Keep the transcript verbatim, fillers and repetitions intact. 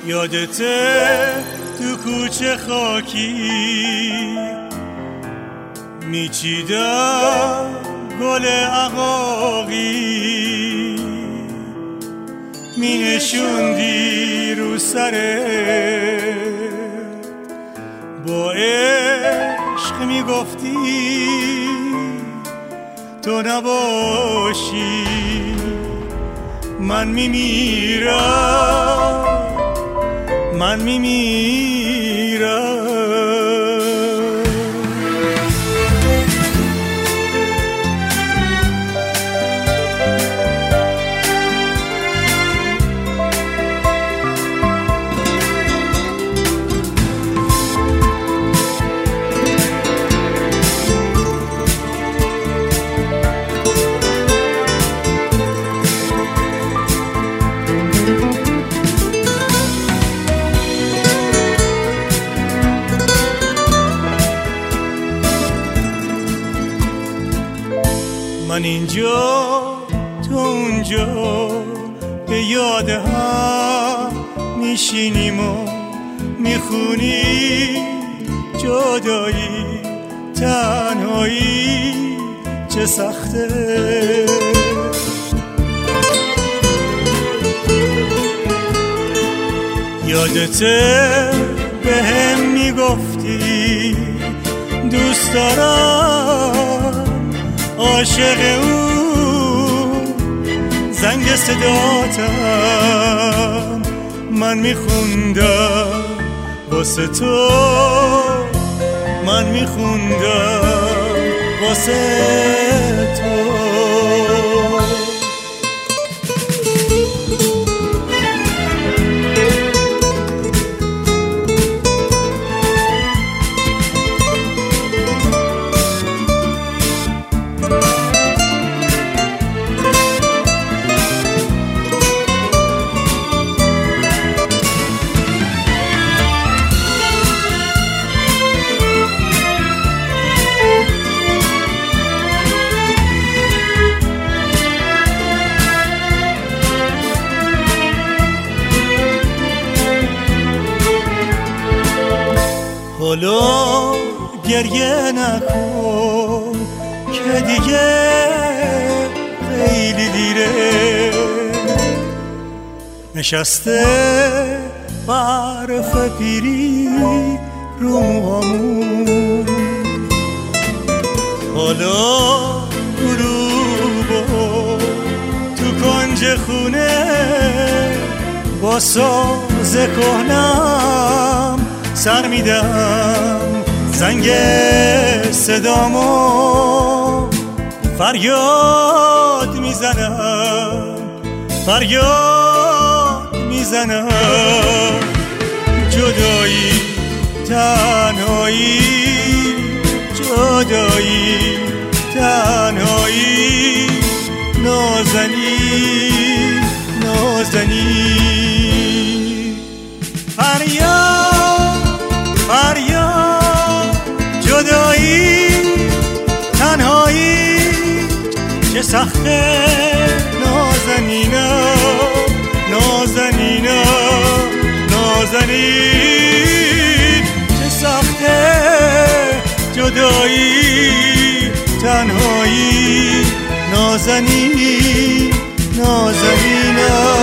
یادته تو کوچه خاکی میچیدم گل عقاقی، می نشوندی رو سره با عشق می گفتی تو نباشی من می میرم، من می میرم. من اینجا تو اونجا به یاد هم میشینیم و میخونی جدایی تنهایی چه سخته. یادته به هم میگفتی دوست دارم، عاشق اون زنگ صداتم من میخوندم واسه تو، من میخوندم واسه تو. حالا گریه نکن که دیگه خیلی دیره، نشسته برف پیری رو موهامون. حالا غروبو تو کنج خونه با ساز کهنم سر میدم، زنگ صدامو فریاد میزنم، فریاد میزنم. جدایی تنهایی، جدایی تنهایی، نازنی نازنی. فریاد فریاد جدایی تنهایی چه سخته. نازنینا نازنینا نازنین چه سخته. جدایی تنهایی نازنین نازنینا.